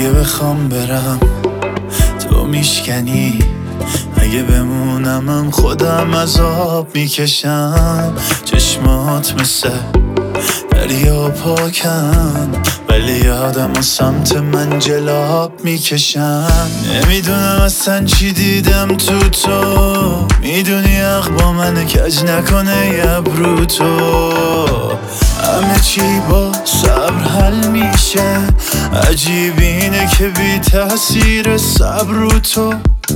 اگه بخوام برم تو میشکنی، اگه بمونمم خودم عذاب میکشم. چشمات مثل دریا پاکن، ولی یادم سمت من جلاب میکشن. نمیدونم اصلا چی دیدم تو میدونی حق با من کج نکنه ابرو تو. همه چی با صبر حل میشه، عجیب اینه که بی تاثیر صبر رو تو.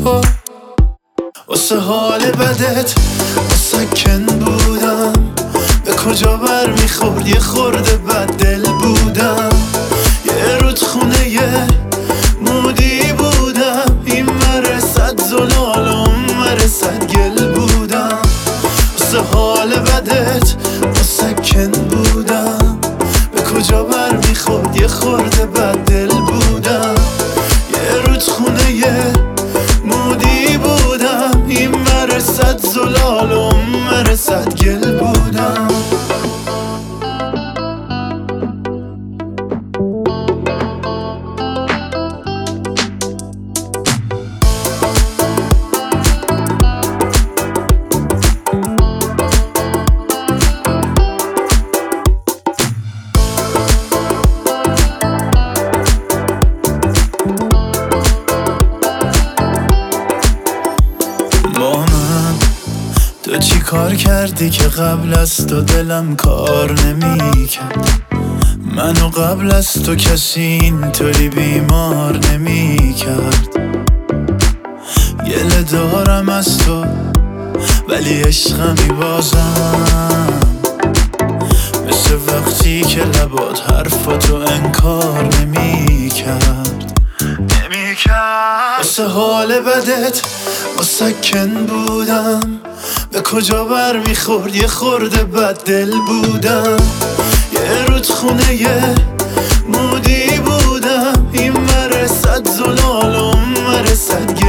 واسه حال بدت مسکن بودم، به کجا بر میخورد یه خورده بد دل بودم. یه رودخونه یه مودی بودم، این مرسد زلال و اون مرسد گل بودم. واسه حال بدت مسکن بودم، به کجا بر میخورد یه خورده بد دل بودم. یه رودخونه یه مودی بودم، این مرسد زلال و اون مرسد گل بودم. تو چی کار کردی که قبل از تو دلم کار نمیکرد؟ منو قبل از تو کسی اینطوری بیمار نمیکرد. گله دارم از تو ولی عشقمی بازم، مثل وقتی که لبات حرفاتو انکار نمیکرد. واسه حال بدت مسکن بودم، به کجا بر میخورد یه خورده بد دل بودم. یه رودخونه یه مودی بودم، این مرسد زلال و اون مرسد